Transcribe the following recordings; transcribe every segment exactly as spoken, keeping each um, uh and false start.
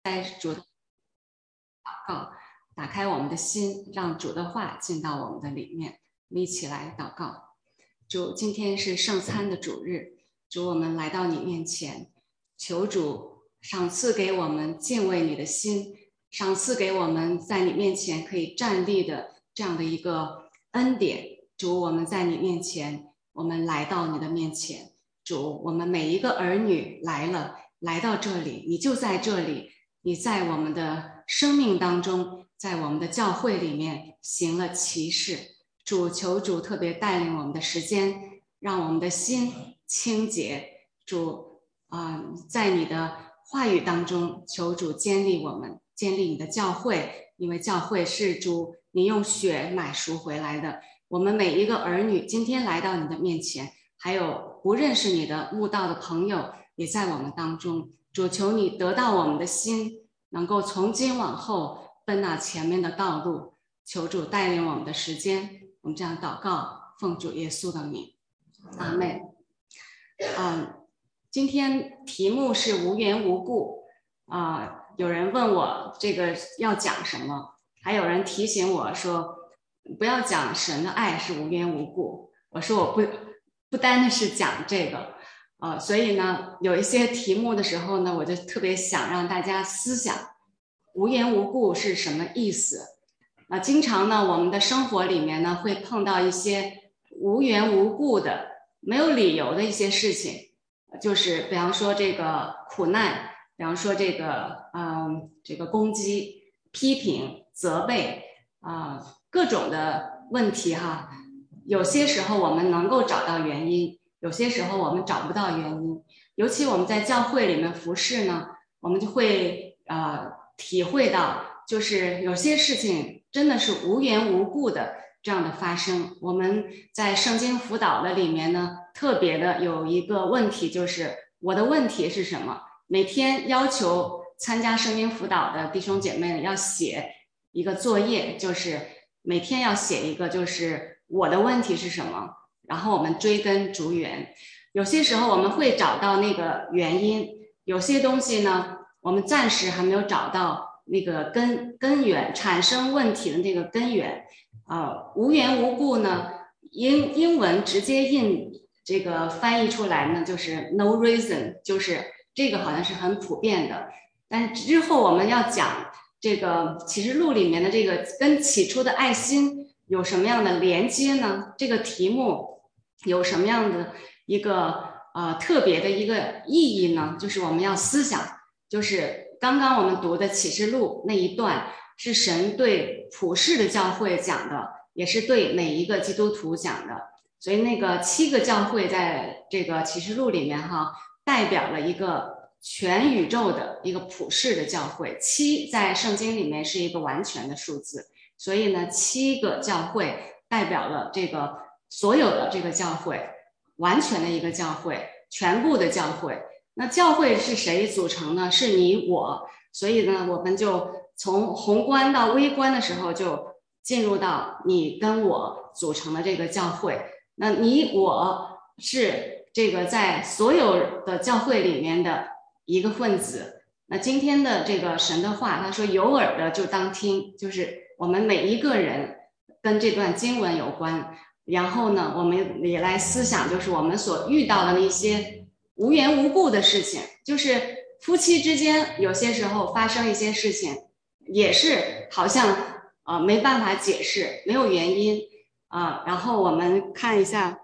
在主的祷告，打开我们的心，让主的话进到我们的里面。我们一起来祷告。主，今天是圣餐的主日，主，我们来到你面前，求主赏赐给我们敬畏你的心，赏赐给我们在你面前可以站立的这样的一个恩典。主，我们在你面前，我们来到你的面前。主，我们每一个儿女来了，来到这里，你就在这里，你在我们的生命当中，在我们的教会里面行了奇事。主，求主特别带领我们的时间，让我们的心清洁。主啊、呃，在你的话语当中，求主坚立我们，坚立你的教会，因为教会是主你用血买赎回来的。我们每一个儿女今天来到你的面前，还有不认识你的慕道的朋友也在我们当中。主，求你得到我们的心，能够从今往后奔那前面的道路。求主带领我们的时间，我们这样祷告，奉主耶稣的名，阿们。嗯，今天题目是无缘无故啊、呃，有人问我这个要讲什么，还有人提醒我说不要讲神的爱是无缘无故。我说我不不单单是讲这个，呃，所以呢，有一些题目的时候呢，我就特别想让大家思想无缘无故是什么意思。啊，经常呢，我们的生活里面呢，会碰到一些无缘无故的、没有理由的一些事情，就是比方说这个苦难，比方说这个嗯，这个攻击、批评、责备啊、呃，各种的问题哈。有些时候我们能够找到原因，有些时候我们找不到原因。尤其我们在教会里面服侍呢，我们就会呃体会到，就是有些事情真的是无缘无故的这样的发生。我们在圣经辅导的里面呢，特别的有一个问题，就是我的问题是什么？每天要求参加圣经辅导的弟兄姐妹要写一个作业，就是每天要写一个，就是我的问题是什么，然后我们追根逐源。有些时候我们会找到那个原因，有些东西呢，我们暂时还没有找到那个根根源，产生问题的那个根源。呃，无缘无故呢，英英文直接印这个翻译出来呢，就是 no reason， 就是这个好像是很普遍的。但是之后我们要讲这个启示录里面的这个跟起初的爱心有什么样的连接呢？这个题目有什么样的一个呃特别的一个意义呢？就是我们要思想，就是刚刚我们读的启示录那一段是神对普世的教会讲的，也是对每一个基督徒讲的。所以那个七个教会在这个启示录里面哈，代表了一个全宇宙的一个普世的教会。七在圣经里面是一个完全的数字，所以呢，七个教会代表了这个所有的这个教会，完全的一个教会，全部的教会。那教会是谁组成呢？是你我。所以呢，我们就从宏观到微观的时候，就进入到你跟我组成的这个教会。那你我是这个在所有的教会里面的一个分子。那今天的这个神的话，他说有耳的就当听，就是我们每一个人跟这段经文有关。然后呢，我们也来思想，就是我们所遇到的那些无缘无故的事情，就是夫妻之间有些时候发生一些事情，也是好像呃没办法解释，没有原因啊、呃。然后我们看一下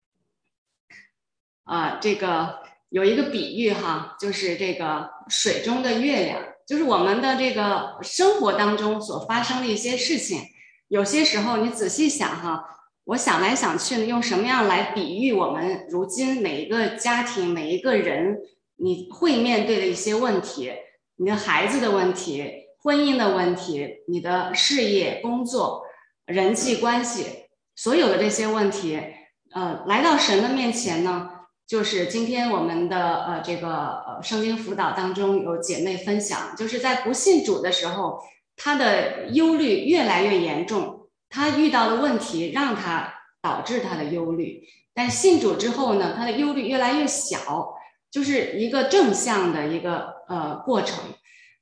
啊、呃，这个有一个比喻哈，就是这个水中的月亮，就是我们的这个生活当中所发生的一些事情，有些时候你仔细想哈。我想来想去呢，用什么样来比喻我们如今每一个家庭、每一个人你会面对的一些问题，你的孩子的问题、婚姻的问题、你的事业、工作、人际关系，所有的这些问题，呃，来到神的面前呢，就是今天我们的呃这个呃圣经辅导当中有姐妹分享，就是在不信主的时候，她的忧虑越来越严重。他遇到的问题让他导致他的忧虑，但信主之后呢，他的忧虑越来越小，就是一个正向的一个呃过程。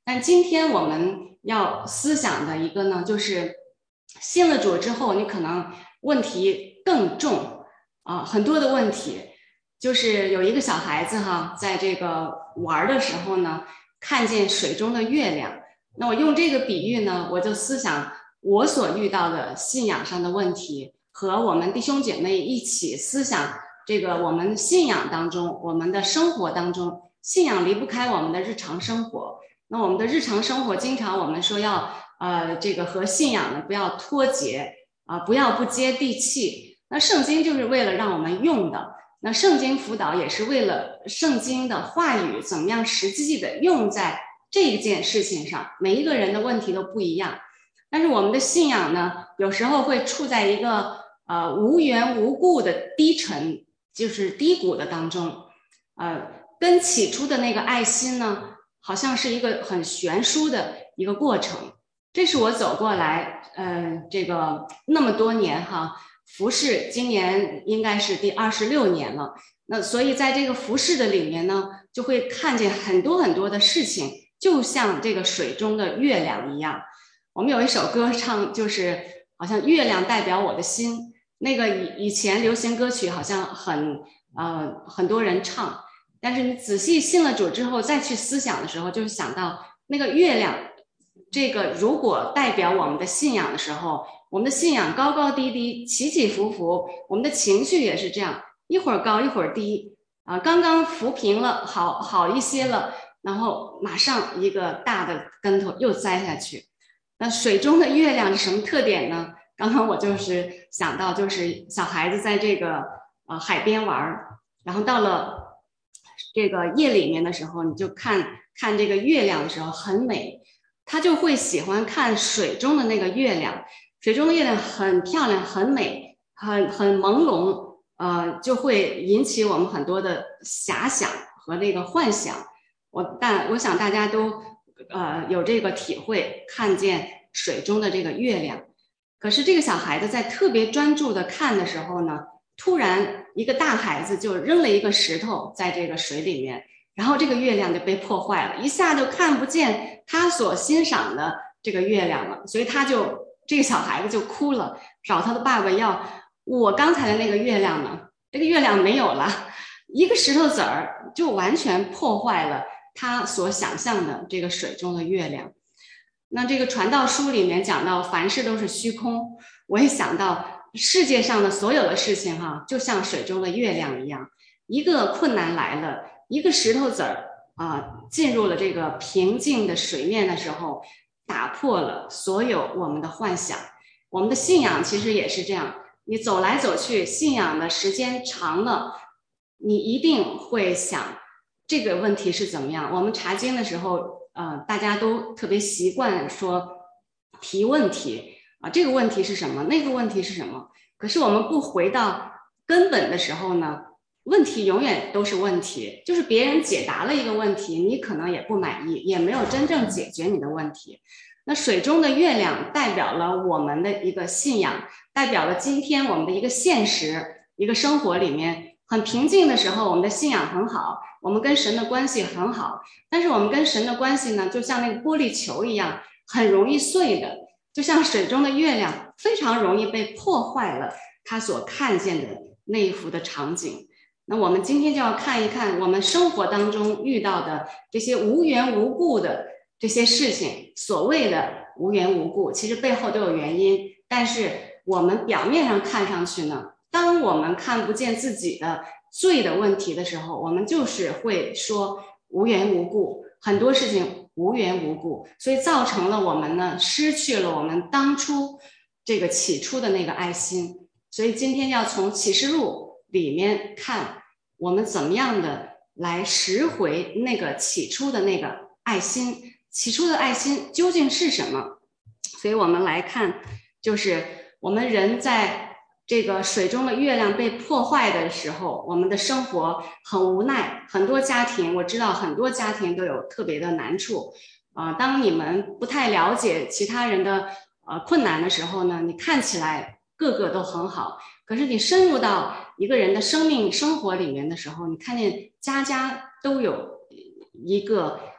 但今天我们要思想的一个呢，就是信了主之后，你可能问题更重啊，很多的问题。就是有一个小孩子哈，在这个玩的时候呢，看见水中的月亮。那我用这个比喻呢，我就思想我所遇到的信仰上的问题，和我们弟兄姐妹一起思想这个我们信仰当中，我们的生活当中，信仰离不开我们的日常生活。那我们的日常生活，经常我们说要呃这个和信仰呢不要脱节啊、呃，不要不接地气。那圣经就是为了让我们用的。那圣经辅导也是为了圣经的话语怎么样实际的用在这一件事情上，每一个人的问题都不一样。但是我们的信仰呢，有时候会处在一个呃无缘无故的低沉，就是低谷的当中，呃，跟起初的那个爱心呢，好像是一个很悬殊的一个过程。这是我走过来，呃，这个那么多年哈。服侍今年应该是第二十六年了，那所以在这个服侍的里面呢，就会看见很多很多的事情，就像这个水中的月亮一样。我们有一首歌唱，就是好像月亮代表我的心，那个以以前流行歌曲好像很呃很多人唱，但是你仔细信了主之后再去思想的时候，就是想到那个月亮，这个如果代表我们的信仰的时候，我们的信仰高高低低，起起伏伏，我们的情绪也是这样，一会儿高一会儿低啊，刚刚扶平了，好好一些了，然后马上一个大的跟头又栽下去。那水中的月亮是什么特点呢？刚刚我就是想到，就是小孩子在这个呃海边玩，然后到了这个夜里面的时候，你就看看这个月亮的时候很美，他就会喜欢看水中的那个月亮。水中的月亮很漂亮，很美，很很朦胧，呃，就会引起我们很多的遐想和那个幻想。我但我想大家都呃有这个体会，看见水中的这个月亮。可是这个小孩子在特别专注的看的时候呢，突然一个大孩子就扔了一个石头在这个水里面，然后这个月亮就被破坏了，一下就看不见他所欣赏的这个月亮了，所以他就。这个小孩子就哭了，找他的爸爸要我刚才的那个月亮呢？这个月亮没有了，一个石头子儿就完全破坏了他所想象的这个水中的月亮。那这个传道书里面讲到凡事都是虚空，我也想到世界上的所有的事情哈，就像水中的月亮一样，一个困难来了，一个石头子儿啊进入了这个平静的水面的时候，打破了所有我们的幻想。我们的信仰其实也是这样，你走来走去，信仰的时间长了，你一定会想这个问题是怎么样。我们查经的时候呃，大家都特别习惯说提问题啊，这个问题是什么，那个问题是什么。可是我们不回到根本的时候呢，问题永远都是问题，就是别人解答了一个问题，你可能也不满意，也没有真正解决你的问题。那水中的月亮代表了我们的一个信仰，代表了今天我们的一个现实，一个生活里面很平静的时候，我们的信仰很好，我们跟神的关系很好。但是我们跟神的关系呢，就像那个玻璃球一样，很容易碎的，就像水中的月亮，非常容易被破坏了他所看见的那一幅的场景。那我们今天就要看一看我们生活当中遇到的这些无缘无故的这些事情，所谓的无缘无故，其实背后都有原因。但是我们表面上看上去呢，当我们看不见自己的罪的问题的时候，我们就是会说无缘无故，很多事情无缘无故，所以造成了我们呢失去了我们当初这个起初的那个爱心。所以今天要从启示录里面看我们怎么样的来拾回那个起初的那个爱心，起初的爱心究竟是什么。所以我们来看，就是我们人在这个水中的月亮被破坏的时候，我们的生活很无奈，很多家庭，我知道很多家庭都有特别的难处啊、呃。当你们不太了解其他人的呃困难的时候呢，你看起来个个都很好，可是你深入到一个人的生命生活里面的时候，你看见家家都有一个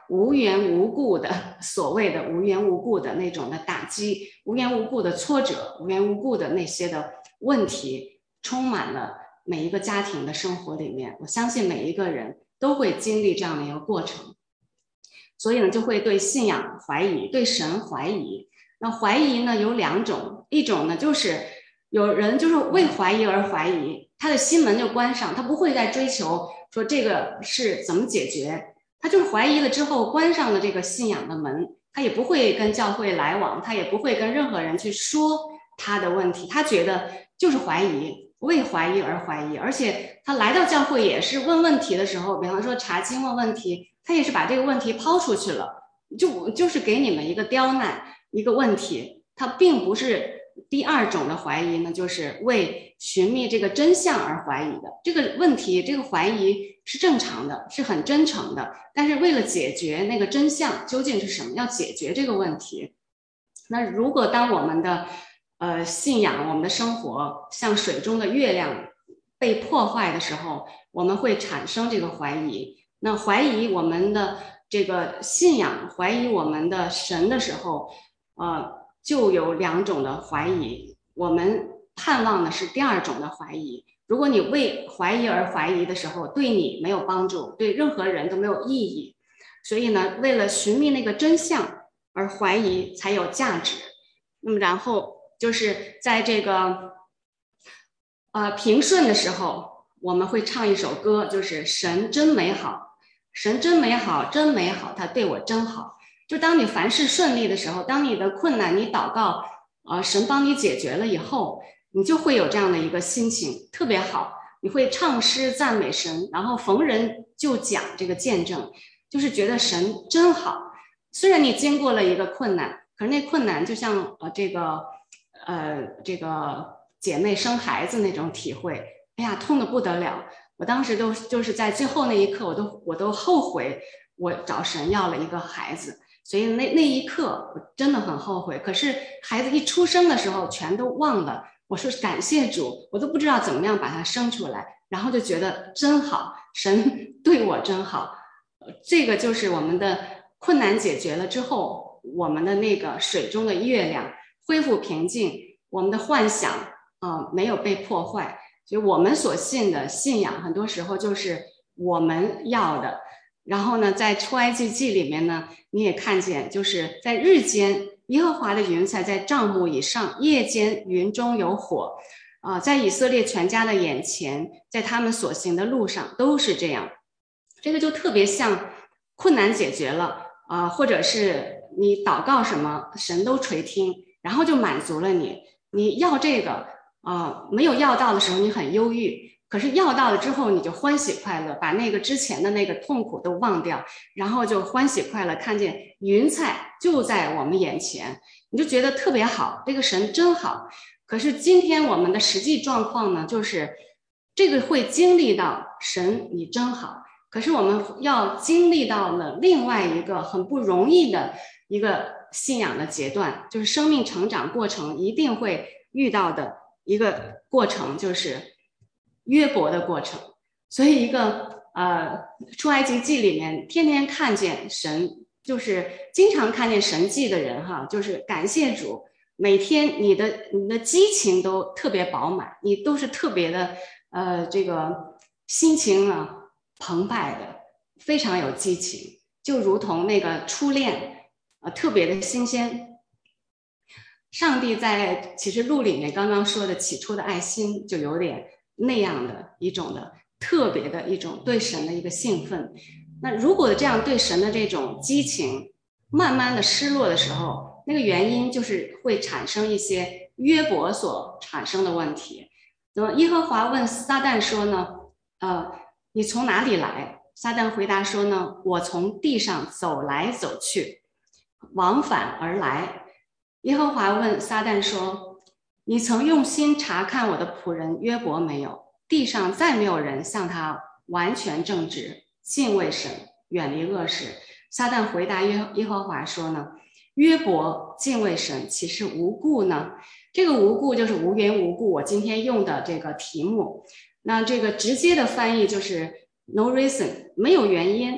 无缘无故的所谓的无缘无故的那种的打击，无缘无故的挫折，无缘无故的那些的问题，充满了每一个家庭的生活里面。我相信每一个人都会经历这样的一个过程，所以呢，就会对信仰怀疑，对神怀疑。那怀疑呢有两种，一种呢就是有人就是为怀疑而怀疑，他的心门就关上，他不会再追求说这个是怎么解决，他就是怀疑了之后关上了这个信仰的门，他也不会跟教会来往，他也不会跟任何人去说他的问题，他觉得就是怀疑，为怀疑而怀疑。而且他来到教会也是问问题的时候，比方说查经问问题，他也是把这个问题抛出去了，就就是给你们一个刁难一个问题，他并不是。第二种的怀疑呢，就是为寻觅这个真相而怀疑的。这个问题，这个怀疑是正常的，是很真诚的。但是为了解决那个真相究竟是什么，要解决这个问题。那如果当我们的呃信仰，我们的生活像水中的月亮被破坏的时候，我们会产生这个怀疑。那怀疑我们的这个信仰，怀疑我们的神的时候，呃。就有两种的怀疑，我们盼望的是第二种的怀疑。如果你为怀疑而怀疑的时候，对你没有帮助，对任何人都没有意义。所以呢，为了寻觅那个真相而怀疑才有价值。那么然后就是在这个呃平顺的时候，我们会唱一首歌，就是神真美好，神真美好，真美好，他对我真好。就当你凡事顺利的时候，当你的困难你祷告，呃，神帮你解决了以后，你就会有这样的一个心情，特别好。你会唱诗赞美神，然后逢人就讲这个见证，就是觉得神真好。虽然你经过了一个困难，可是那困难就像呃这个呃这个姐妹生孩子那种体会，哎呀，痛得不得了。我当时都就是在最后那一刻，我都我都后悔，我找神要了一个孩子。所以那那一刻我真的很后悔，可是孩子一出生的时候全都忘了，我说感谢主，我都不知道怎么样把他生出来，然后就觉得真好，神对我真好。这个就是我们的困难解决了之后，我们的那个水中的月亮恢复平静，我们的幻想啊、呃、没有被破坏。所以我们所信的信仰很多时候就是我们要的。然后呢，在出埃及记里面呢，你也看见，就是在日间，耶和华的云彩在帐幕以上，夜间云中有火，啊、呃，在以色列全家的眼前，在他们所行的路上都是这样。这个就特别像困难解决了啊、呃，或者是你祷告什么，神都垂听，然后就满足了你。你要这个啊、呃，没有要到的时候，你很忧郁。可是要到了之后，你就欢喜快乐，把那个之前的那个痛苦都忘掉，然后就欢喜快乐，看见云彩就在我们眼前，你就觉得特别好，这个神真好。可是今天我们的实际状况呢，就是这个会经历到神你真好，可是我们要经历到了另外一个很不容易的一个信仰的阶段，就是生命成长过程一定会遇到的一个过程，就是约伯的过程。所以一个呃出埃及记里面天天看见神，就是经常看见神迹的人哈，就是感谢主，每天你的你的激情都特别饱满，你都是特别的呃这个心情啊澎湃的，非常有激情，就如同那个初恋呃特别的新鲜。上帝在启示录里面刚刚说的起初的爱心，就有点那样的一种的特别的一种对神的一个兴奋。那如果这样对神的这种激情慢慢的失落的时候，那个原因就是会产生一些约伯所产生的问题。那么耶和华问撒旦说呢，呃，你从哪里来？撒旦回答说呢，我从地上走来走去，往返而来。耶和华问撒旦说，你曾用心查看我的仆人约伯没有？地上再没有人像他完全正直，敬畏神，远离恶事。撒旦回答耶耶和华说呢，约伯敬畏神，岂是无故呢？这个无故就是无缘无故，我今天用的这个题目。那这个直接的翻译就是 no reason， 没有原因。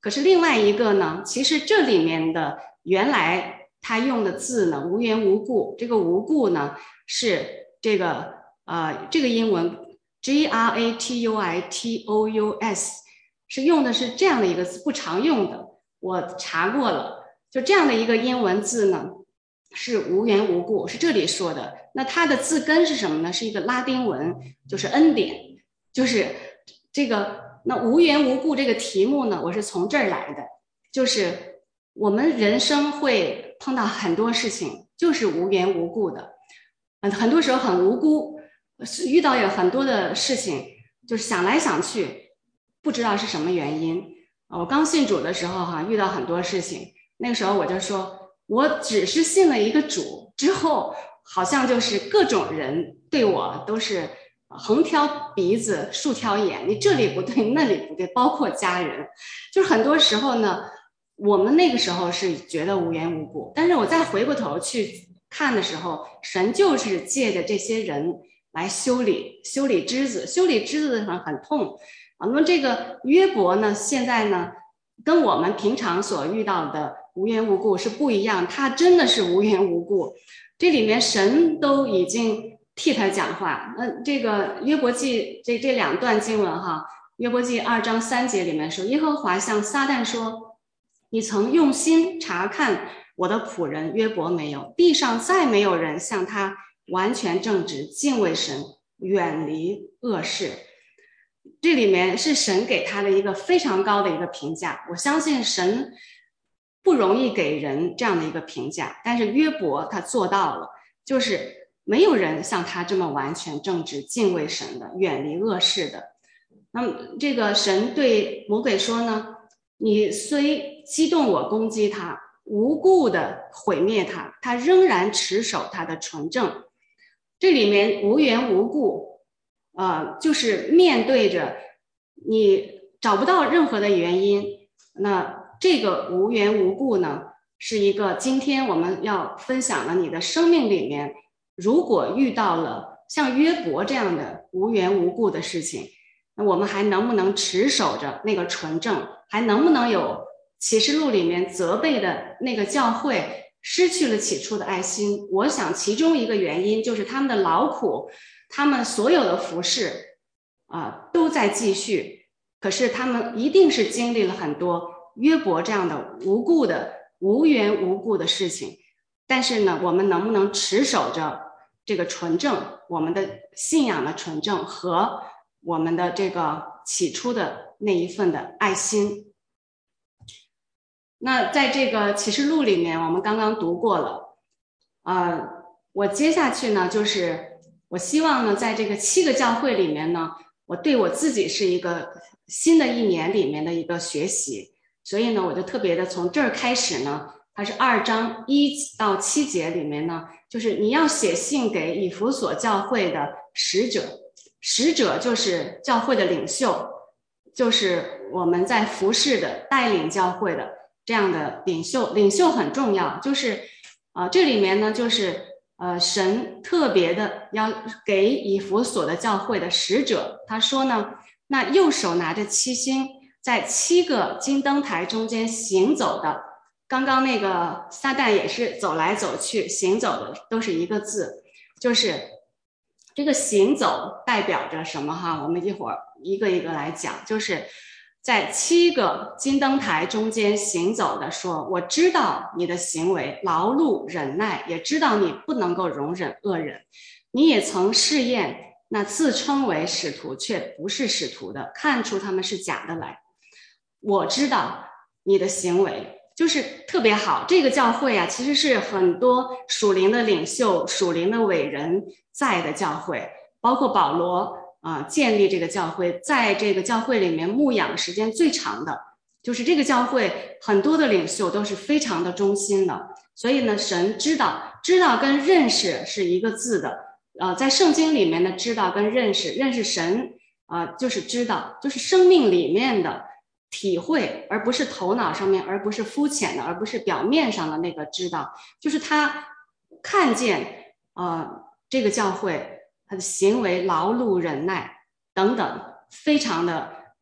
可是另外一个呢，其实这里面的原来他用的字呢，无缘无故，这个无故呢是这个呃这个英文 G R A T U I T O U S 是用的是这样的一个字，不常用的。我查过了，就这样的一个英文字呢，是无缘无故，是这里说的。那它的字根是什么呢？是一个拉丁文，就是恩典，就是这个。那无缘无故这个题目呢，我是从这儿来的，就是我们人生会碰到很多事情，就是无缘无故的，嗯，很多时候很无辜，遇到有很多的事情，就是想来想去，不知道是什么原因。我刚信主的时候哈、啊，遇到很多事情，那个时候我就说，我只是信了一个主之后，好像就是各种人对我都是横挑鼻子竖挑眼，你这里不对那里不对，包括家人，就是很多时候呢，我们那个时候是觉得无缘无故，但是我再回过头去看的时候，神就是借着这些人来修理修理枝子，修理枝子很很痛啊。那么这个约伯呢，现在呢跟我们平常所遇到的无缘无故是不一样，他真的是无缘无故，这里面神都已经替他讲话。那这个约伯记这这两段经文哈，约伯记二章三节里面说，耶和华向撒旦说，你曾用心查看我的仆人约伯没有？地上再没有人像他完全正直，敬畏神，远离恶事。这里面是神给他的一个非常高的一个评价，我相信神不容易给人这样的一个评价，但是约伯他做到了，就是没有人像他这么完全正直，敬畏神的，远离恶事的。那么这个神对魔鬼说呢，你虽激动我攻击他，无故的毁灭他，他仍然持守他的纯正。这里面无缘无故呃，就是面对着你找不到任何的原因，那这个无缘无故呢，是一个今天我们要分享的。你的生命里面如果遇到了像约伯这样的无缘无故的事情，那我们还能不能持守着那个纯正，还能不能有启示录里面责备的那个教会失去了起初的爱心？我想其中一个原因就是他们的劳苦，他们所有的服事啊、呃、都在继续，可是他们一定是经历了很多约伯这样的无故的无缘无故的事情。但是呢，我们能不能持守着这个纯正，我们的信仰的纯正和我们的这个起初的那一份的爱心？那在这个启示录里面我们刚刚读过了，呃，我接下去呢，就是我希望呢，在这个七个教会里面呢，我对我自己是一个新的一年里面的一个学习，所以呢，我就特别的从这儿开始呢，它是二章一到七节里面呢，就是你要写信给以弗所教会的使者，使者就是教会的领袖，就是我们在服侍的带领教会的这样的领袖，领袖很重要，就是呃这里面呢就是呃神特别的要给以弗所的教会的使者，他说呢，那右手拿着七星，在七个金灯台中间行走的，刚刚那个撒旦也是走来走去，行走的都是一个字，就是这个行走代表着什么哈？我们一会儿一个一个来讲，就是在七个金灯台中间行走的说，我知道你的行为劳碌忍耐，也知道你不能够容忍恶人，你也曾试验那自称为使徒却不是使徒的，看出他们是假的来。我知道你的行为，就是特别好。这个教会啊，其实是很多属灵的领袖、属灵的伟人在的教会，包括保罗啊、呃，建立这个教会，在这个教会里面牧养时间最长的，就是这个教会很多的领袖都是非常的忠心的。所以呢，神知道，知道跟认识是一个字的。呃，在圣经里面的知道跟认识，认识神啊、呃，就是知道，就是生命里面的体会，而不是头脑上面，而不是肤浅的，而不是表面上的那个知道，就是他看见呃这个教会他的行为劳碌忍耐等等非常的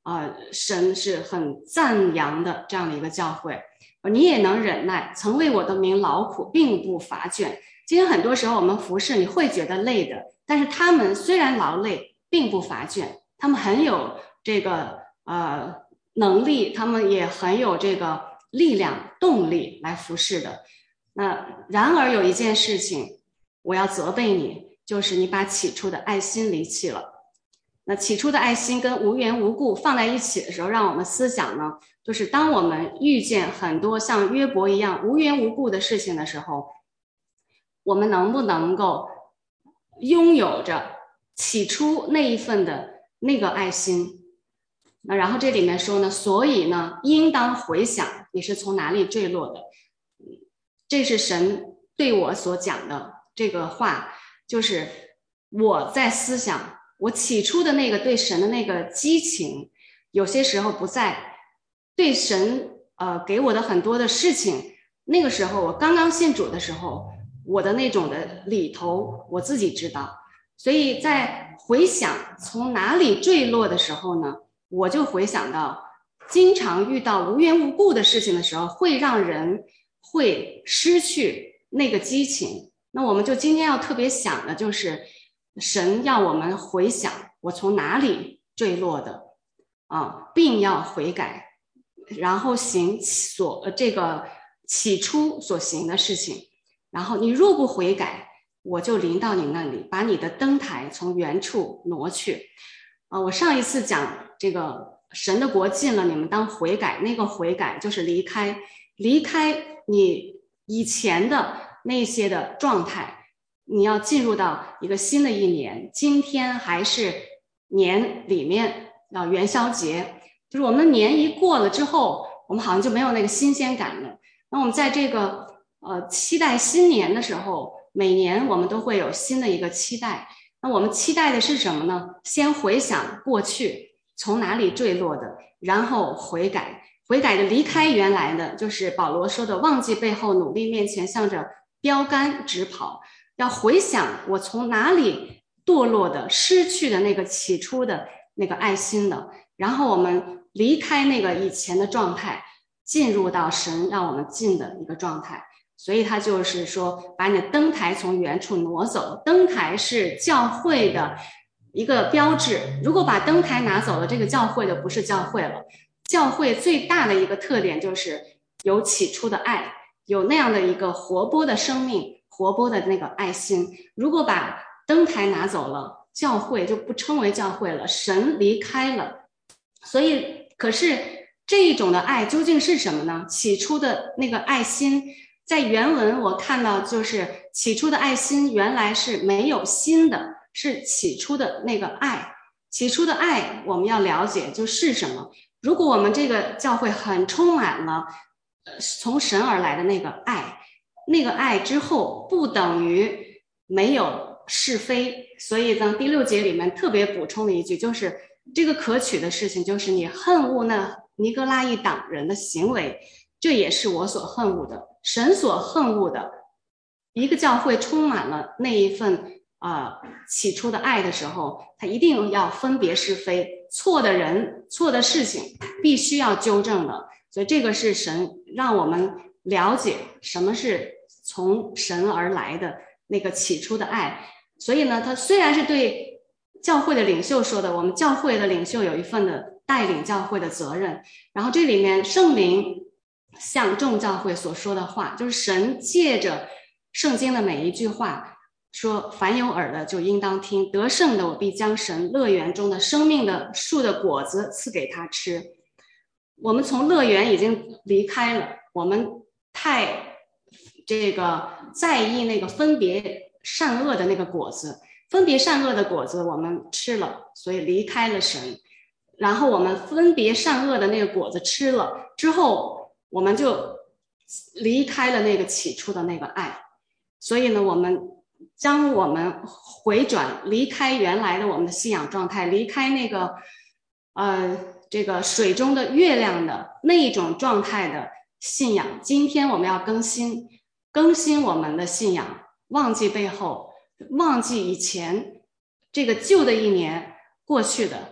呃，神是很赞扬的这样的一个教会。你也能忍耐，曾为我的名劳苦，并不乏倦。今天很多时候我们服侍你会觉得累的，但是他们虽然劳累，并不乏倦，他们很有这个呃能力，他们也很有这个力量、动力来服侍的。那然而有一件事情，我要责备你，就是你把起初的爱心离弃了。那起初的爱心跟无缘无故放在一起的时候，让我们思想呢，就是当我们遇见很多像约伯一样无缘无故的事情的时候，我们能不能够拥有着起初那一份的那个爱心？那然后这里面说呢，所以呢，应当回想你是从哪里坠落的。这是神对我所讲的这个话，就是我在思想，我起初的那个对神的那个激情，有些时候不在，对神呃给我的很多的事情，那个时候我刚刚信主的时候，我的那种的里头我自己知道，所以在回想从哪里坠落的时候呢，我就回想到经常遇到无缘无故的事情的时候，会让人会失去那个激情。那我们就今天要特别想的就是神要我们回想我从哪里坠落的啊，并要悔改，然后行所呃这个起初所行的事情。然后你若不悔改，我就临到你那里，把你的灯台从原处挪去。啊，我上一次讲这个神的国近了，你们当悔改，那个悔改就是离开，离开你以前的那些的状态，你要进入到一个新的一年。今天还是年里面啊，元宵节，就是我们的年一过了之后，我们好像就没有那个新鲜感了。那我们在这个呃期待新年的时候，每年我们都会有新的一个期待。那我们期待的是什么呢？先回想过去从哪里坠落的，然后悔改，悔改的离开原来的，就是保罗说的忘记背后，努力面前，向着标杆直跑。要回想我从哪里堕落的，失去的那个起初的那个爱心的，然后我们离开那个以前的状态，进入到神让我们进的一个状态。所以他就是说，把你的灯台从原处挪走。灯台是教会的一个标志，如果把灯台拿走了，这个教会就不是教会了。教会最大的一个特点就是有起初的爱，有那样的一个活泼的生命，活泼的那个爱心。如果把灯台拿走了，教会就不称为教会了，神离开了。所以可是这一种的爱究竟是什么呢？起初的那个爱心，在原文我看到就是起初的爱心原来是没有心的，是起初的那个爱。起初的爱我们要了解就是什么。如果我们这个教会很充满了呃从神而来的那个爱，那个爱之后不等于没有是非。所以呢，第六节里面特别补充了一句，就是这个可取的事情就是你恨恶那尼哥拉一党人的行为，这也是我所恨恶的。神所恨恶的一个教会充满了那一份呃起初的爱的时候，他一定要分别是非，错的人错的事情必须要纠正的。所以这个是神让我们了解什么是从神而来的那个起初的爱。所以呢，他虽然是对教会的领袖说的，我们教会的领袖有一份的带领教会的责任。然后这里面圣灵向众教会所说的话，就是神借着圣经的每一句话说，凡有耳的就应当听，得胜的我必将神乐园中的生命的树的果子赐给他吃。我们从乐园已经离开了，我们太这个在意那个分别善恶的那个果子，分别善恶的果子我们吃了，所以离开了神。然后我们分别善恶的那个果子吃了之后，我们就离开了那个起初的那个爱。所以呢，我们将我们回转，离开原来的我们的信仰状态，离开那个呃这个水中的月亮的那一种状态的信仰。今天我们要更新更新我们的信仰，忘记背后，忘记以前这个旧的一年过去的，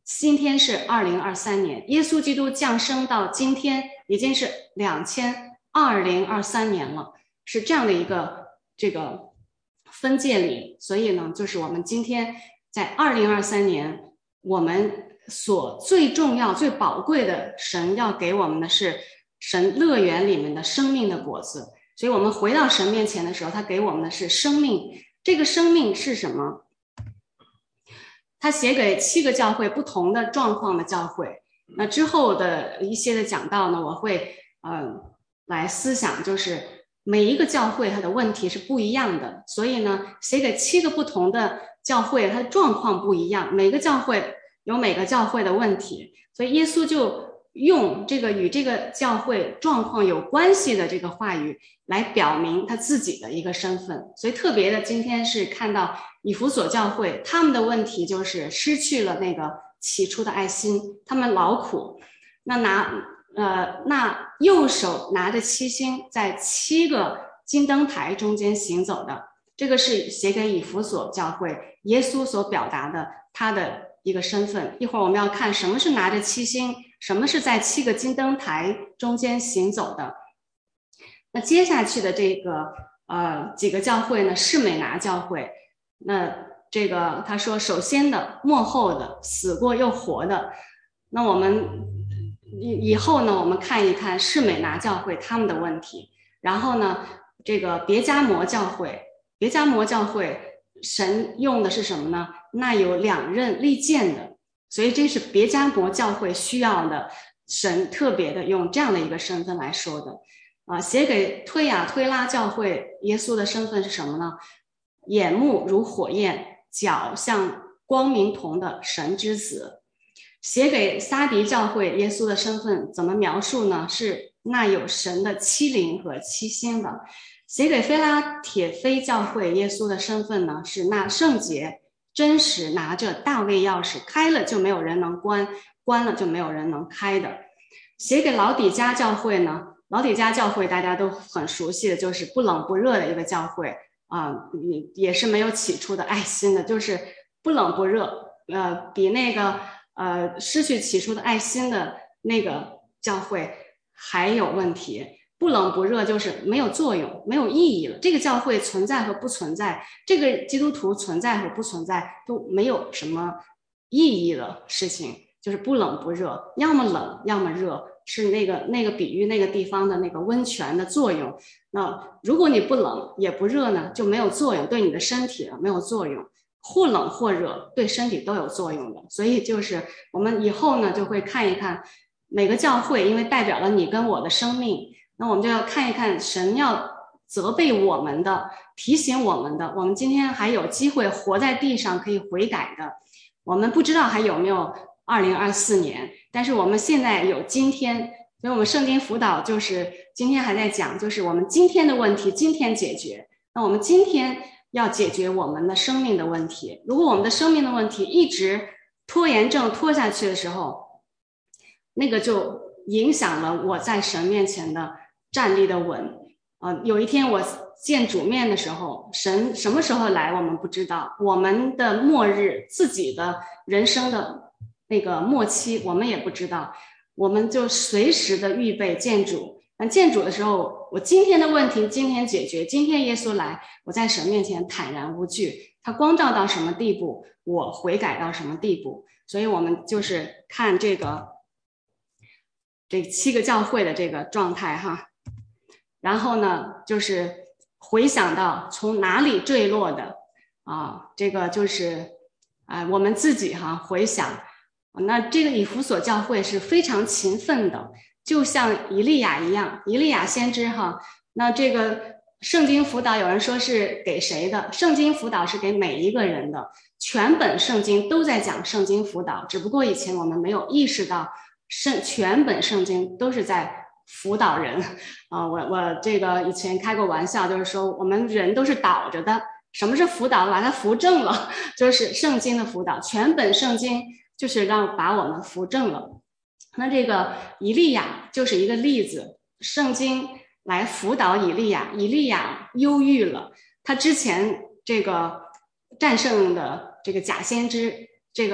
今天是二零二三年，耶稣基督降生到今天已经是两千二零二三年了，是这样的一个这个分界里。所以呢，就是我们今天在二零二三年，我们所最重要最宝贵的，神要给我们的是神乐园里面的生命的果子。所以我们回到神面前的时候，他给我们的是生命。这个生命是什么？他写给七个教会，不同的状况的教会。那之后的一些的讲道呢，我会呃来思想，就是每一个教会它的问题是不一样的，所以呢，写给七个不同的教会，它的状况不一样，每个教会有每个教会的问题，所以耶稣就用这个与这个教会状况有关系的这个话语来表明他自己的一个身份。所以特别的今天是看到以弗所教会，他们的问题就是失去了那个起初的爱心，他们劳苦，那拿呃那右手拿着七星，在七个金灯台中间行走的，这个是写给以弗所教会耶稣所表达的他的一个身份。一会儿我们要看什么是拿着七星，什么是在七个金灯台中间行走的。那接下去的这个呃几个教会呢，士美拿教会，那这个他说首先的、末后的、死过又活的。那我们以后呢，我们看一看士美拿教会他们的问题。然后呢，这个别迦摩教会，别迦摩教会神用的是什么呢？那有两刃利剑的，所以这是别迦摩教会需要的，神特别的用这样的一个身份来说的。啊，写给推雅推拉教会，耶稣的身份是什么呢？眼目如火焰，脚像光明铜的神之子。写给撒狄教会，耶稣的身份怎么描述呢？是那有神的七灵和七星的。写给菲拉铁非教会，耶稣的身份呢，是那圣洁真实拿着大卫钥匙，开了就没有人能关，关了就没有人能开的。写给老底嘉教会呢，老底嘉教会大家都很熟悉的，就是不冷不热的一个教会啊、呃，也是没有起初的爱心的，就是不冷不热，呃，比那个呃失去起初的爱心的那个教会还有问题。不冷不热就是没有作用，没有意义了。这个教会存在和不存在，这个基督徒存在和不存在都没有什么意义的事情，就是不冷不热，要么冷要么热，是那个那个比喻那个地方的那个温泉的作用。那如果你不冷也不热呢，就没有作用，对你的身体没有作用。或冷或热对身体都有作用的。所以就是我们以后呢就会看一看每个教会，因为代表了你跟我的生命，那我们就要看一看神要责备我们的，提醒我们的，我们今天还有机会活在地上可以悔改的。我们不知道还有没有二零二四年，但是我们现在有今天，所以我们圣经辅导就是今天还在讲，就是我们今天的问题今天解决。那我们今天要解决我们的生命的问题，如果我们的生命的问题一直拖延症拖下去的时候，那个就影响了我在神面前的站立的稳。呃，有一天我见主面的时候，神什么时候来我们不知道，我们的末日，自己的人生的那个末期我们也不知道，我们就随时的预备见主。那见主的时候，我今天的问题今天解决，今天耶稣来，我在神面前坦然无惧，他光照到什么地步，我悔改到什么地步。所以我们就是看这个这七个教会的这个状态哈，然后呢就是回想到从哪里坠落的啊，这个就是啊我们自己哈回想。那这个以弗所教会是非常勤奋的，就像以利亚一样，以利亚先知哈。那这个圣经辅导有人说是给谁的？圣经辅导是给每一个人的，全本圣经都在讲圣经辅导，只不过以前我们没有意识到圣全本圣经都是在辅导人啊。我我这个以前开过玩笑，就是说我们人都是倒着的。什么是辅导？把它扶正了，就是圣经的辅导，全本圣经就是让把我们扶正了。那这个以利亚就是一个例子，圣经来辅导以利亚，以利亚忧郁了，他之前这个战胜的这个假先知，这个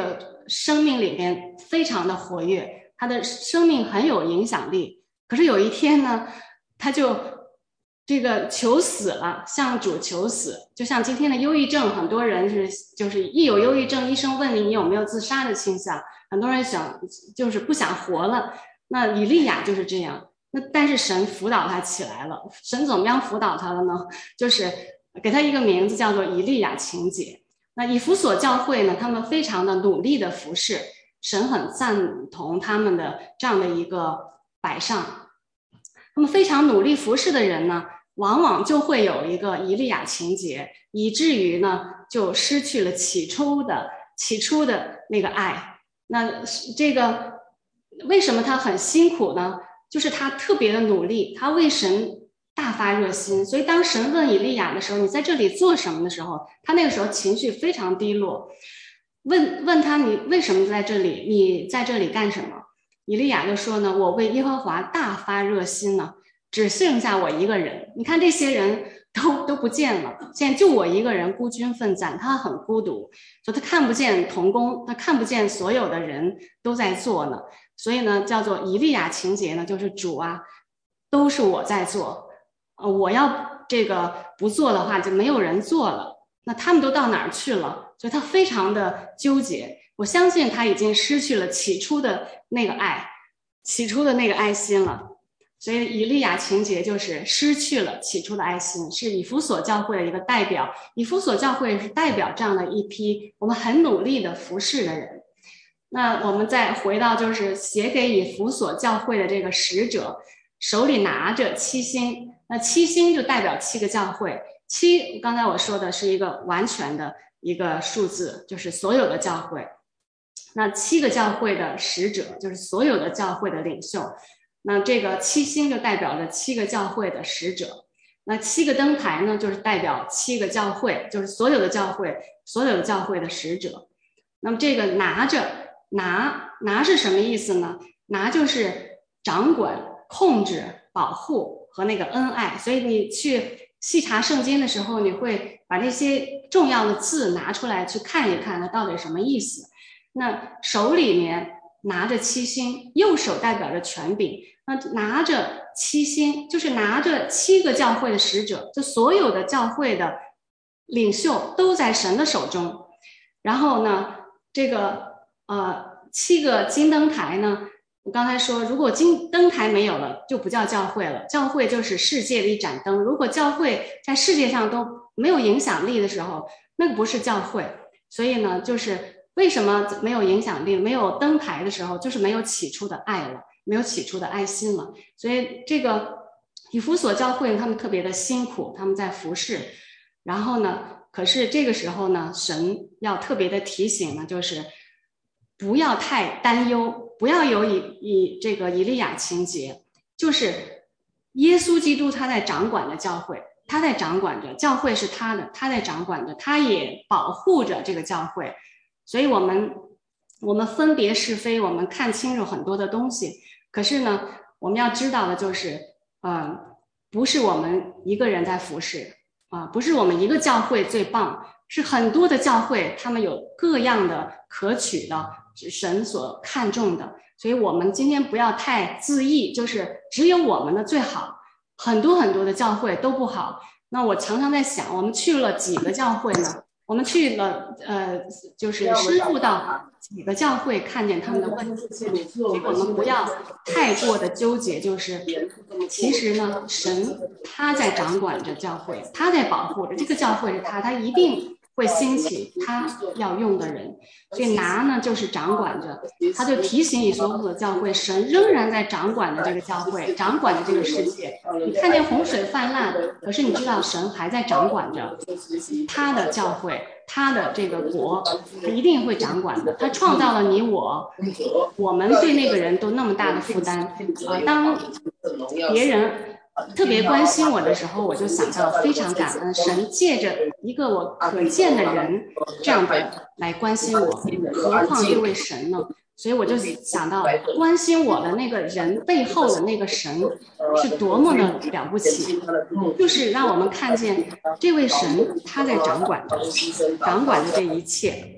生命里面非常的活跃，他的生命很有影响力。可是有一天呢，他就这个求死了，向主求死。就像今天的忧郁症，很多人是就是一有忧郁症，医生问你你有没有自杀的倾向，很多人想就是不想活了。那以利亚就是这样。那但是神辅导他起来了，神怎么样辅导他了呢？就是给他一个名字叫做以利亚情节。那以弗所教会呢，他们非常的努力的服侍，神很赞同他们的这样的一个摆上。他们非常努力服侍的人呢，往往就会有一个以利亚情节，以至于呢就失去了起初的起初的那个爱。那这个为什么他很辛苦呢？就是他特别的努力，他为神大发热心。所以当神问以利亚的时候，你在这里做什么的时候，他那个时候情绪非常低落，问问他你为什么在这里，你在这里干什么？以利亚就说呢，我为耶和华大发热心呢，只剩下我一个人。你看这些人都都不见了，现在就我一个人孤军奋战，他很孤独，所以他看不见同工，他看不见所有的人都在做呢。所以呢，叫做以利亚情节呢，就是主啊，都是我在做，呃，我要这个不做的话，就没有人做了。那他们都到哪儿去了？所以他非常的纠结。我相信他已经失去了起初的那个爱，起初的那个爱心了。所以以利亚情节就是失去了起初的爱心，是以弗所教会的一个代表。以弗所教会是代表这样的一批我们很努力的服侍的人。那我们再回到就是写给以弗所教会的这个使者，手里拿着七星，那七星就代表七个教会。七刚才我说的是一个完全的一个数字，就是所有的教会。那七个教会的使者就是所有的教会的领袖，那这个七星就代表着七个教会的使者。那七个灯台呢，就是代表七个教会，就是所有的教会所有的教会的使者。那么这个拿着拿拿是什么意思呢？拿就是掌管、控制、保护和那个恩爱。所以你去细查圣经的时候，你会把这些重要的字拿出来去看一看，它到底什么意思。那手里面拿着七星，右手代表着权柄，那拿着七星就是拿着七个教会的使者，就所有的教会的领袖都在神的手中。然后呢，这个呃七个金灯台呢，我刚才说，如果金灯台没有了，就不叫教会了。教会就是世界的一盏灯。如果教会在世界上都没有影响力的时候，那个不是教会。所以呢，就是为什么没有影响力、没有灯台的时候，就是没有起初的爱了，没有起初的爱心了。所以这个以弗所教会他们特别的辛苦，他们在服侍。然后呢，可是这个时候呢，神要特别的提醒呢，就是不要太担忧，不要有以以这个以利亚情节，就是耶稣基督他在掌管着教会，他在掌管着教会是他的，他在掌管着，他也保护着这个教会。所以我们我们分别是非，我们看清楚很多的东西。可是呢，我们要知道的就是，呃，不是我们一个人在服侍啊、呃，不是我们一个教会最棒，是很多的教会，他们有各样的可取的神所看重的。所以我们今天不要太自义，就是只有我们的最好，很多很多的教会都不好。那我常常在想，我们去了几个教会呢？我们去了，呃，就是深入到几个教会，看见他们的问题。所以我们不要太过的纠结，就是其实呢，神他在掌管着教会，他在保护着这个教会是他，他一定会兴起他要用的人。所以拿呢就是掌管着，他就提醒以所有的教会，神仍然在掌管着这个教会，掌管着这个世界。你看见洪水泛滥，可是你知道神还在掌管着他的教会，他的这个国，他一定会掌管的。他创造了你我，我们对那个人都那么大的负担啊！当别人特别关心我的时候，我就想到非常感恩神借着一个我可见的人这样的来关心我，何况这位神呢？所以我就想到关心我的那个人背后的那个神是多么的了不起，就是让我们看见这位神他在掌管着掌管着这一切。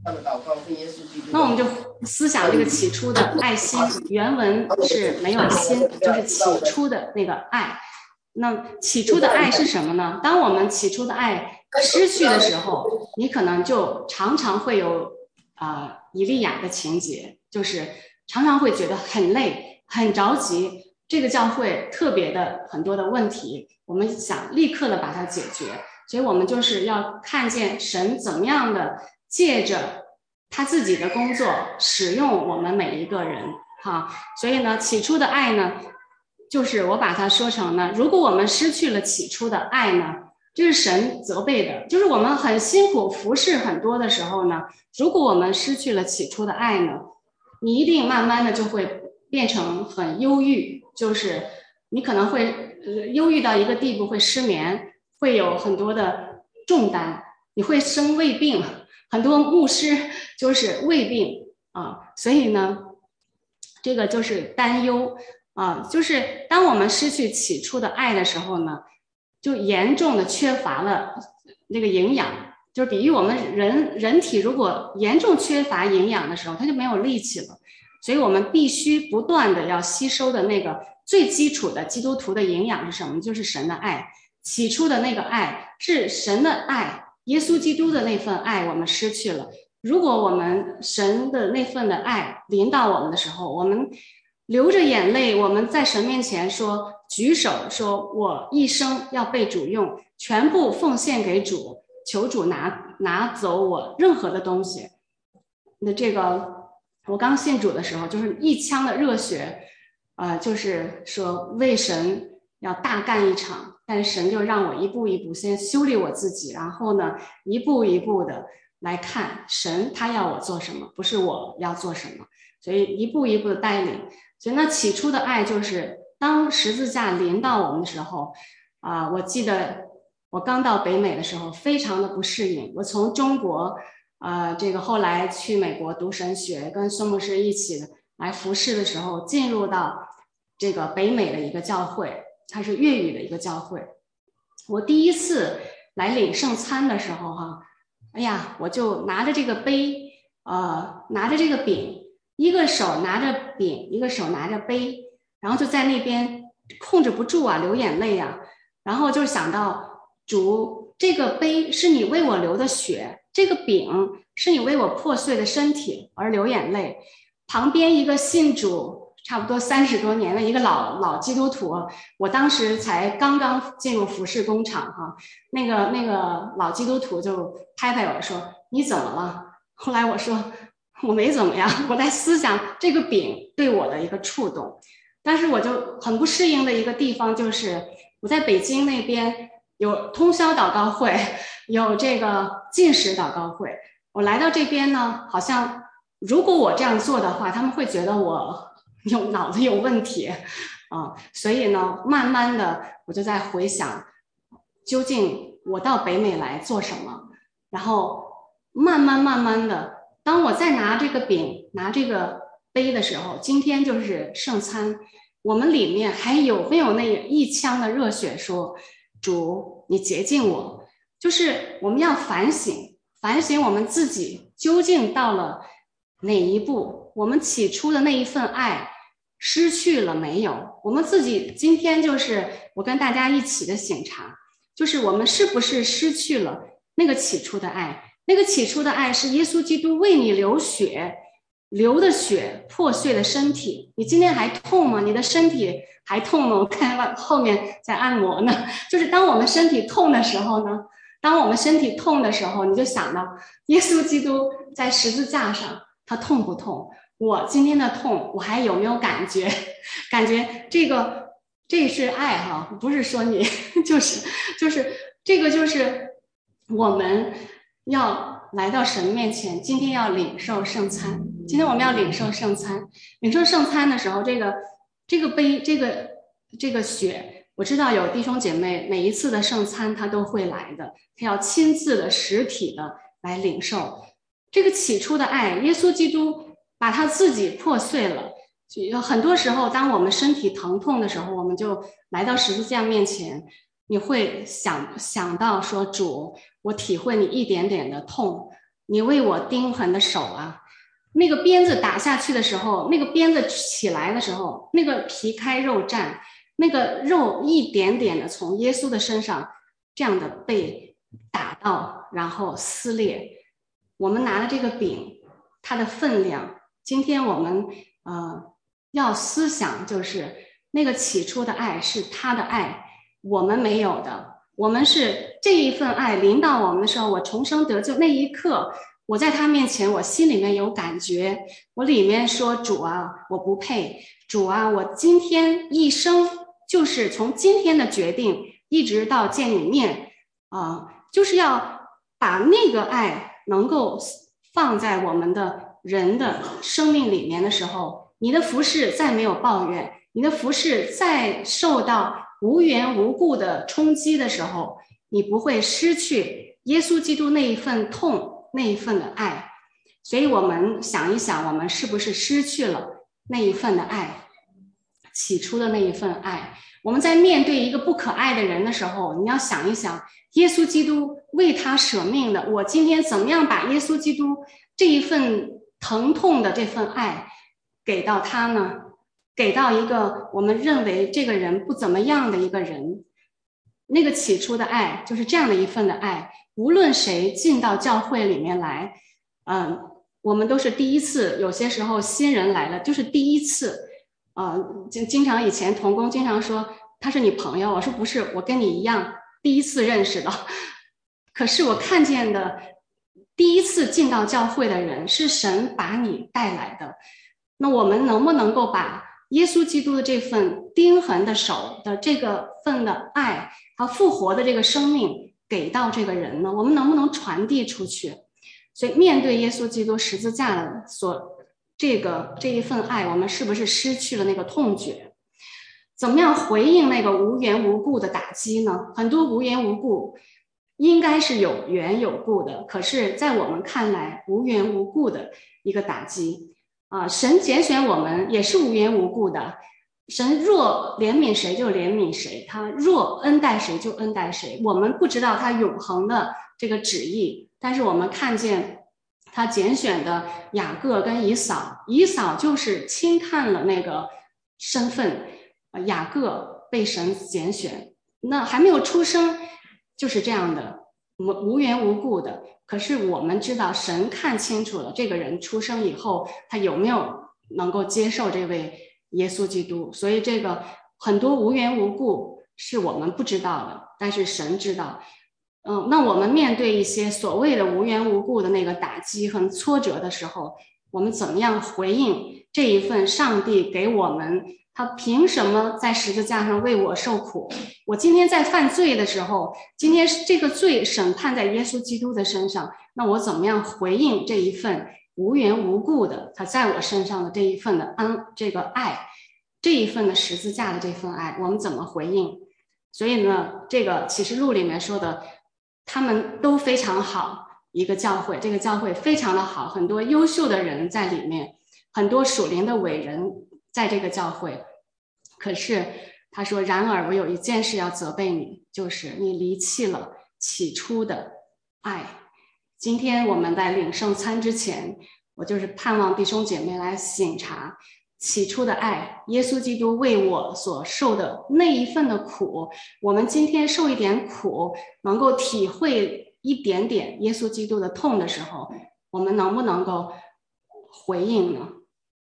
那我们就思想这个起初的爱心，原文是没有心，就是起初的那个爱。那起初的爱是什么呢？当我们起初的爱失去的时候，你可能就常常会有呃以利亚的情节，就是常常会觉得很累、很着急，这个教会特别的很多的问题，我们想立刻的把它解决，所以我们就是要看见神怎么样的借着他自己的工作使用我们每一个人哈。所以呢，起初的爱呢，就是我把它说成呢，如果我们失去了起初的爱呢，这是神责备的，就是我们很辛苦服侍很多的时候呢，如果我们失去了起初的爱呢，你一定慢慢的就会变成很忧郁，就是你可能会、呃、忧郁到一个地步，会失眠，会有很多的重担，你会生胃病，很多牧师就是胃病啊，所以呢，这个就是担忧啊，就是当我们失去起初的爱的时候呢，就严重的缺乏了那个营养，就是比喻我们人人体如果严重缺乏营养的时候，它就没有力气了。所以我们必须不断的要吸收的那个最基础的基督徒的营养是什么？就是神的爱，起初的那个爱是神的爱，耶稣基督的那份爱我们失去了。如果我们神的那份的爱临到我们的时候，我们流着眼泪，我们在神面前说，举手说我一生要被主用，全部奉献给主，求主拿拿走我任何的东西。那这个我刚信主的时候，就是一腔的热血，呃，就是说为神要大干一场，但神就让我一步一步先修理我自己，然后呢，一步一步的来看神他要我做什么，不是我要做什么，所以一步一步的带领。所以那起初的爱就是当十字架临到我们的时候，啊、呃，我记得我刚到北美的时候非常的不适应，我从中国。呃，这个后来去美国读神学，跟孙牧师一起来服侍的时候，进入到这个北美的一个教会，它是粤语的一个教会。我第一次来领圣餐的时候，哈，哎呀，我就拿着这个杯，呃，拿着这个饼，一个手拿着饼，一个手拿着杯，然后就在那边控制不住啊，流眼泪啊，然后就想到主，这个杯是你为我流的血。这个饼是你为我破碎的身体而流眼泪，旁边一个信主差不多三十多年的一个老老基督徒，我当时才刚刚进入服饰工厂哈，那个那个老基督徒就拍拍我说你怎么了？后来我说我没怎么样，我在思想这个饼对我的一个触动，但是我就很不适应的一个地方就是我在北京那边有通宵祷告会。有这个禁食祷告会，我来到这边呢，好像如果我这样做的话，他们会觉得我有脑子有问题啊，所以呢，慢慢的我就在回想，究竟我到北美来做什么？然后慢慢慢慢的，当我在拿这个饼、拿这个杯的时候，今天就是圣餐，我们里面还有没有那一腔的热血说，主，你洁净我。就是我们要反省，反省我们自己究竟到了哪一步，我们起初的那一份爱失去了没有？我们自己今天就是我跟大家一起的省察，就是我们是不是失去了那个起初的爱？那个起初的爱是耶稣基督为你流血，流的血破碎的身体。你今天还痛吗？你的身体还痛吗？我看后面在按摩呢。就是当我们身体痛的时候呢，当我们身体痛的时候，你就想到耶稣基督在十字架上，他痛不痛？我今天的痛，我还有没有感觉？感觉这个这是爱哈，不是说你就是就是这个就是我们要来到神面前，今天要领受圣餐。今天我们要领受圣餐，领受圣餐的时候，这个这个杯，这个这个血。我知道有弟兄姐妹每一次的圣餐他都会来的，他要亲自的实体的来领受这个起初的爱。耶稣基督把他自己破碎了，很多时候当我们身体疼痛的时候，我们就来到十字架面前，你会想想到说，主，我体会你一点点的痛， 你为我钉痕的手啊，那个鞭子打下去的时候，那个鞭子起来的时候，那个皮开肉绽，那个肉一点点的从耶稣的身上这样的被打到，然后撕裂。我们拿了这个饼，它的分量，今天我们呃要思想，就是那个起初的爱是他的爱，我们没有的。我们是这一份爱临到我们的时候，我重生得救那一刻，我在他面前，我心里面有感觉，我里面说主啊，我不配，主啊，我今天一生就是从今天的决定一直到见你面啊、呃，就是要把那个爱能够放在我们的人的生命里面的时候，你的服事再没有抱怨，你的服事再受到无缘无故的冲击的时候，你不会失去耶稣基督那一份痛，那一份的爱。所以我们想一想，我们是不是失去了那一份的爱，起初的那一份爱。我们在面对一个不可爱的人的时候，你要想一想，耶稣基督为他舍命的，我今天怎么样把耶稣基督这一份疼痛的这份爱给到他呢？给到一个我们认为这个人不怎么样的一个人。那个起初的爱就是这样的一份的爱，无论谁进到教会里面来，嗯，我们都是第一次，有些时候新人来了就是第一次，呃，经经常以前同工经常说他是你朋友，我说不是，我跟你一样第一次认识的。可是我看见的第一次进到教会的人是神把你带来的，那我们能不能够把耶稣基督的这份钉痕的手的这个份的爱和复活的这个生命给到这个人呢？我们能不能传递出去？所以面对耶稣基督十字架的所这个这一份爱，我们是不是失去了那个痛觉？怎么样回应那个无缘无故的打击呢？很多无缘无故应该是有缘有故的，可是在我们看来无缘无故的一个打击啊、呃，神拣选我们也是无缘无故的，神若怜悯谁就怜悯谁，他若恩待谁就恩待谁，我们不知道他永恒的这个旨意，但是我们看见他拣选的雅各跟以扫，以扫就是轻看了那个身份，雅各被神拣选，那还没有出生就是这样的无缘无故的。可是我们知道神看清楚了这个人出生以后他有没有能够接受这位耶稣基督，所以这个很多无缘无故是我们不知道的，但是神知道。嗯，那我们面对一些所谓的无缘无故的那个打击和挫折的时候，我们怎么样回应这一份上帝给我们，他凭什么在十字架上为我受苦？我今天在犯罪的时候，今天这个罪审判在耶稣基督的身上，那我怎么样回应这一份无缘无故的他在我身上的这一份的安这个爱，这一份的十字架的这份爱，我们怎么回应？所以呢，这个启示录里面说的他们都非常好，一个教会，这个教会非常的好，很多优秀的人在里面，很多属灵的伟人在这个教会。可是他说，然而我有一件事要责备你，就是你离弃了起初的爱。今天我们在领圣餐之前，我就是盼望弟兄姐妹来省察起初的爱，耶稣基督为我所受的那一份的苦，我们今天受一点苦，能够体会一点点耶稣基督的痛的时候，我们能不能够回应呢？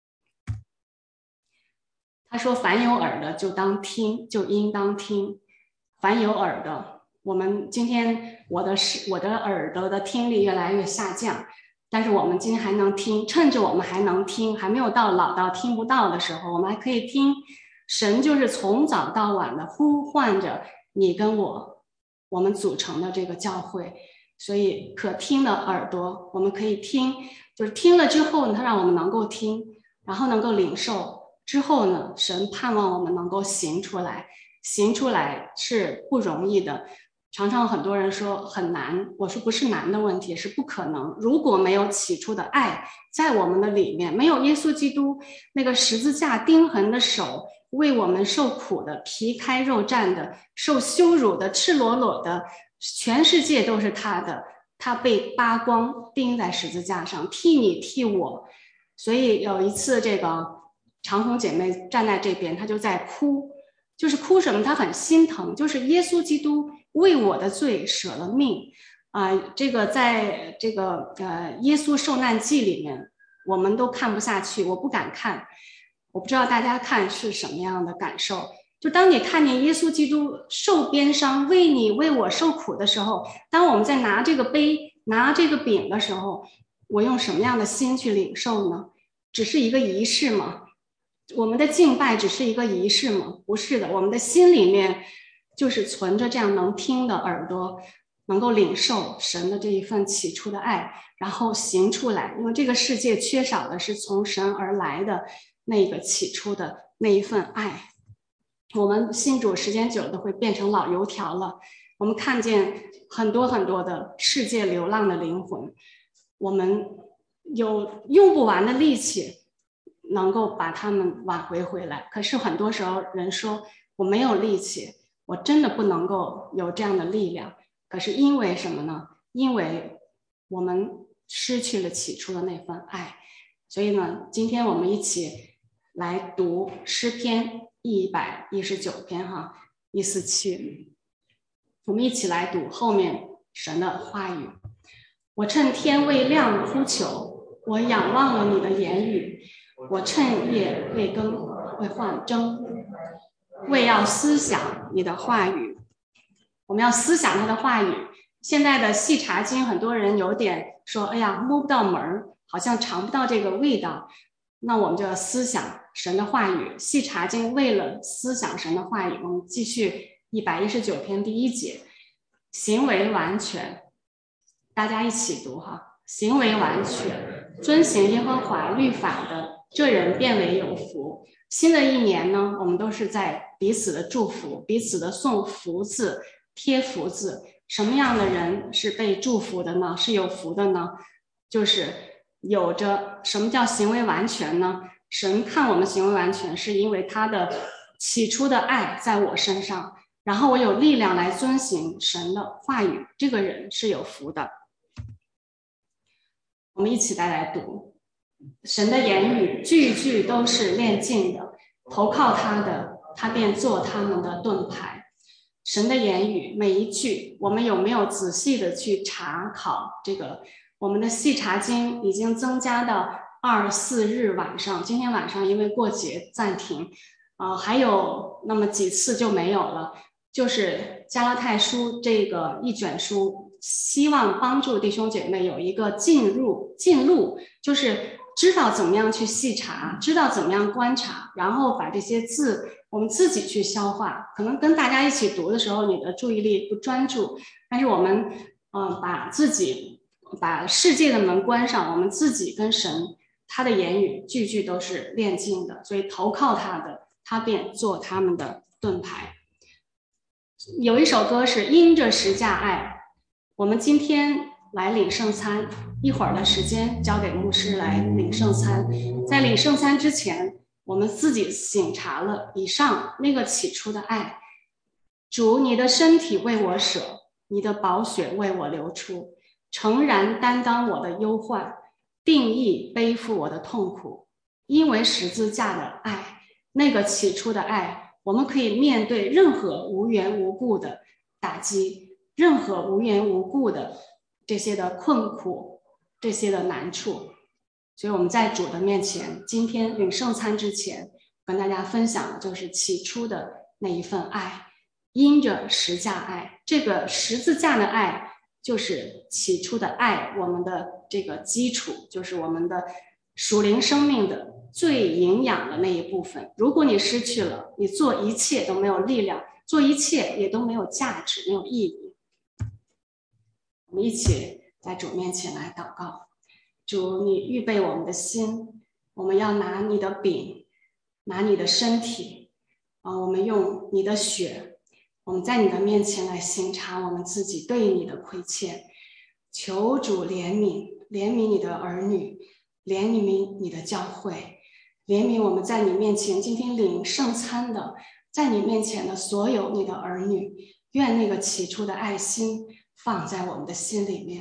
他说凡有耳的就当听，就应当听。凡有耳的，我们今天我的我的耳朵的听力越来越下降，但是我们今天还能听，趁着我们还能听，还没有到老到听不到的时候，我们还可以听。神就是从早到晚的呼唤着你跟我，我们组成的这个教会，所以可听的耳朵我们可以听，就是听了之后呢，他让我们能够听，然后能够领受之后呢，神盼望我们能够行出来，行出来是不容易的。常常很多人说很难，我说不是难的问题，是不可能。如果没有起初的爱在我们的里面，没有耶稣基督那个十字架钉痕的手为我们受苦的，皮开肉绽的，受羞辱的，赤裸裸的，全世界都是他的， 他被扒光钉在十字架上，替你替我。所以有一次这个长虹姐妹站在这边，她就在哭，就是哭什么？她很心疼，就是耶稣基督为我的罪舍了命啊、呃！这个在这个呃耶稣受难记里面，我们都看不下去，我不敢看，我不知道大家看是什么样的感受。就当你看见耶稣基督受鞭伤，为你为我受苦的时候，当我们在拿这个杯拿这个饼的时候，我用什么样的心去领受呢？只是一个仪式吗？我们的敬拜只是一个仪式吗？不是的，我们的心里面就是存着这样能听的耳朵，能够领受神的这一份起初的爱，然后行出来。因为这个世界缺少的是从神而来的那个起初的那一份爱。我们信主时间久了都会变成老油条了，我们看见很多很多的世界流浪的灵魂，我们有用不完的力气能够把他们挽回回来。可是很多时候人说我没有力气，我真的不能够有这样的力量。可是因为什么呢？因为我们失去了起初的那份爱。所以呢，今天我们一起来读诗篇一百一十九篇哈，一四七，我们一起来读后面神的话语。我趁天未亮呼求，我仰望了你的言语。我趁夜未更为幻争，为要思想你的话语。我们要思想他的话语。现在的细茶经，很多人有点说，哎呀，摸不到门，好像尝不到这个味道。那我们就要思想神的话语。细茶经为了思想神的话语，我们继续一百一十九篇第一节，行为完全，大家一起读哈。行为完全，遵行耶和华律法的，这人变为有福。新的一年呢，我们都是在彼此的祝福，彼此的送福字，贴福字。什么样的人是被祝福的呢？是有福的呢？就是有着什么叫行为完全呢？神看我们行为完全，是因为他的起初的爱在我身上，然后我有力量来遵行神的话语，这个人是有福的。我们一起再来读，神的言语句句都是炼净的，投靠他的，他便做他们的盾牌。神的言语每一句，我们有没有仔细的去查考？这个我们的细查经已经增加到二四日晚上，今天晚上因为过节暂停，啊、呃，还有那么几次就没有了。就是加拉太书这个一卷书，希望帮助弟兄姐妹有一个进入进入，就是知道怎么样去细查，知道怎么样观察，然后把这些字我们自己去消化。可能跟大家一起读的时候，你的注意力不专注，但是我们嗯、呃，把自己把世界的门关上，我们自己跟神他的言语句句都是炼净的，所以投靠他的，他便做他们的盾牌。有一首歌是因着十架爱。我们今天来领圣餐，一会儿的时间交给牧师来领圣餐。在领圣餐之前，我们自己省察了以上那个起初的爱。主，你的身体为我舍，你的宝血为我流出，诚然担当我的忧患，定义背负我的痛苦。因为十字架的爱，那个起初的爱，我们可以面对任何无缘无故的打击，任何无缘无故的这些的困苦，这些的难处。所以我们在主的面前，今天领圣餐之前跟大家分享的就是起初的那一份爱，因着十架爱。这个十字架的爱就是起初的爱，我们的这个基础，就是我们的属灵生命的最营养的那一部分。如果你失去了，你做一切都没有力量，做一切也都没有价值，没有意义。我们一起在主面前来祷告。主，你预备我们的心，我们要拿你的饼，拿你的身体，啊，我们用你的血，我们在你的面前来省察我们自己对你的亏欠。求主怜悯，怜悯你的儿女，怜悯你的教会，怜悯我们在你面前今天领圣餐的，在你面前的所有你的儿女。愿那个起初的爱心放在我们的心里面，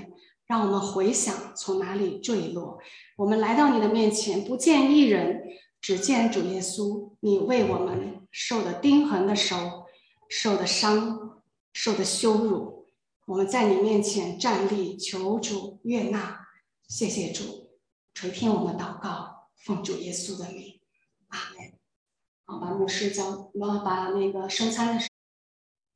让我们回想从哪里坠落。我们来到你的面前，不见一人，只见主耶稣，你为我们受的钉痕的手，受的伤，受的羞辱。我们在你面前站立，求主悦纳。谢谢主，垂听我们祷告，奉主耶稣的名，阿门。好，把牧师交，把那个圣餐的